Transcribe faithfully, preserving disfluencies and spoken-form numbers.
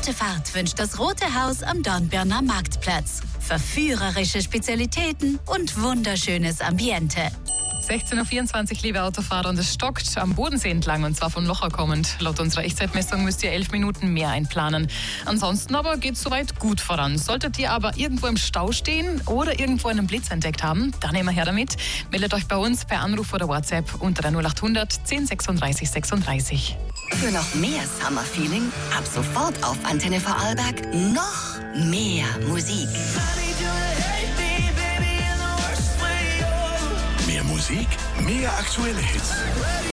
Gute Fahrt wünscht das Rote Haus am Dornbirner Marktplatz. Verführerische Spezialitäten und wunderschönes Ambiente. sechzehn Uhr vierundzwanzig, liebe Autofahrer, und es stockt am Bodensee entlang, und zwar von Locher kommend. Laut unserer Echtzeitmessung müsst ihr elf Minuten mehr einplanen. Ansonsten aber geht es soweit gut voran. Solltet ihr aber irgendwo im Stau stehen oder irgendwo einen Blitz entdeckt haben, dann nehmen wir her damit. Meldet euch bei uns per Anruf oder WhatsApp unter der null acht hundert zehn sechsunddreißig sechsunddreißig. Für noch mehr Summer-Feeling ab sofort auf Antenne Vorarlberg noch mehr Musik. Mehr Musik, mehr aktuelle Hits.